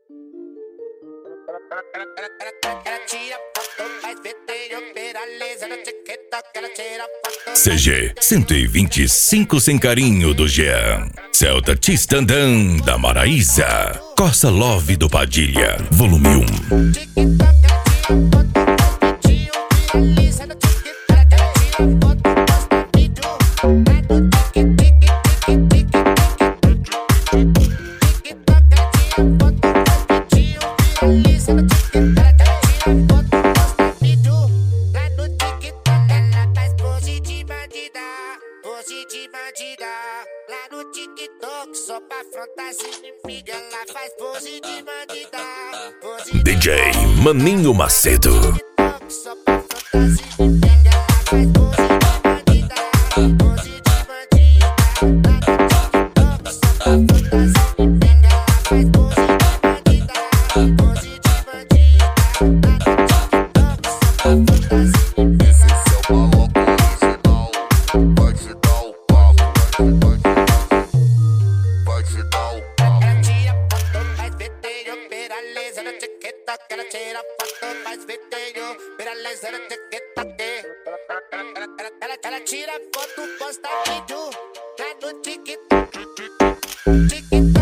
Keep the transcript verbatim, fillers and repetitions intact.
C G cento e vinte e cinco sem carinho do Jean. Celta Tistandã da Maraísa. Costa Love do Padilha, volume um. De bandida, lá no TikTok, só pra afrontar as inimigas, ela faz pose de bandida. Pose D J Maninho Macedo. só pra afrontar as inimigas, ela faz pose de bandida. Pose de bandida, lá no TikTok, só pra afrontar as inimigas, ela faz pose de bandida. Pose de bandida, lá no TikTok, só pra afrontar as inimigas. Esse é o maluco original, vai te dar o papo, vai te dar o papo. Ela tira foto, faz vídeo, pera laser no TikTok. Ela tira foto, faz vídeo, pera laser no TikTok. Ela, ela, ela, ela tira foto, posta vídeo lá no TikTok. TikTok.